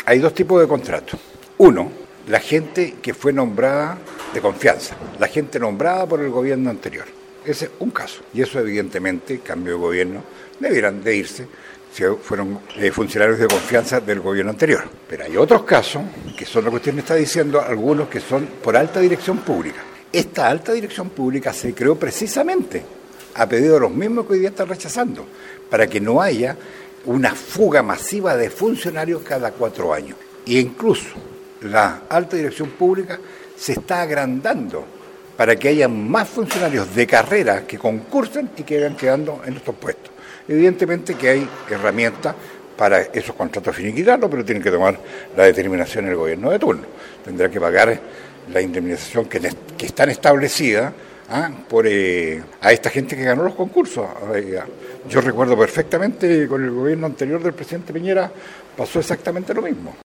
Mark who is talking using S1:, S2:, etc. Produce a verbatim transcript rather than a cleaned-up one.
S1: hay dos tipos de contratos. Uno, la gente que fue nombrada de confianza, la gente nombrada por el gobierno anterior. Ese es un caso. Y eso evidentemente, cambio de gobierno, debieran de irse si fueron eh, funcionarios de confianza del gobierno anterior. Pero hay otros casos, que son lo que usted me está diciendo, algunos que son por alta dirección pública. Esta alta dirección pública se creó precisamente a pedido de los mismos que hoy día están rechazando, para que no haya una fuga masiva de funcionarios cada cuatro años. E incluso la alta dirección pública se está agrandando para que haya más funcionarios de carrera que concursen y que vayan quedando en estos puestos. Evidentemente que hay herramientas para esos contratos finiquitarlos, pero tienen que tomar la determinación el gobierno de turno. Tendrá que pagar la indemnización que, que están establecidas ¿ah? por eh, a esta gente que ganó los concursos. Yo recuerdo perfectamente con el gobierno anterior del presidente Piñera pasó exactamente lo mismo.